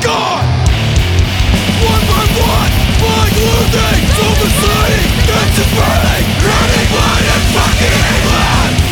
gone. One by one, blind losing, soul deciding, this is burning, running blind in fucking England.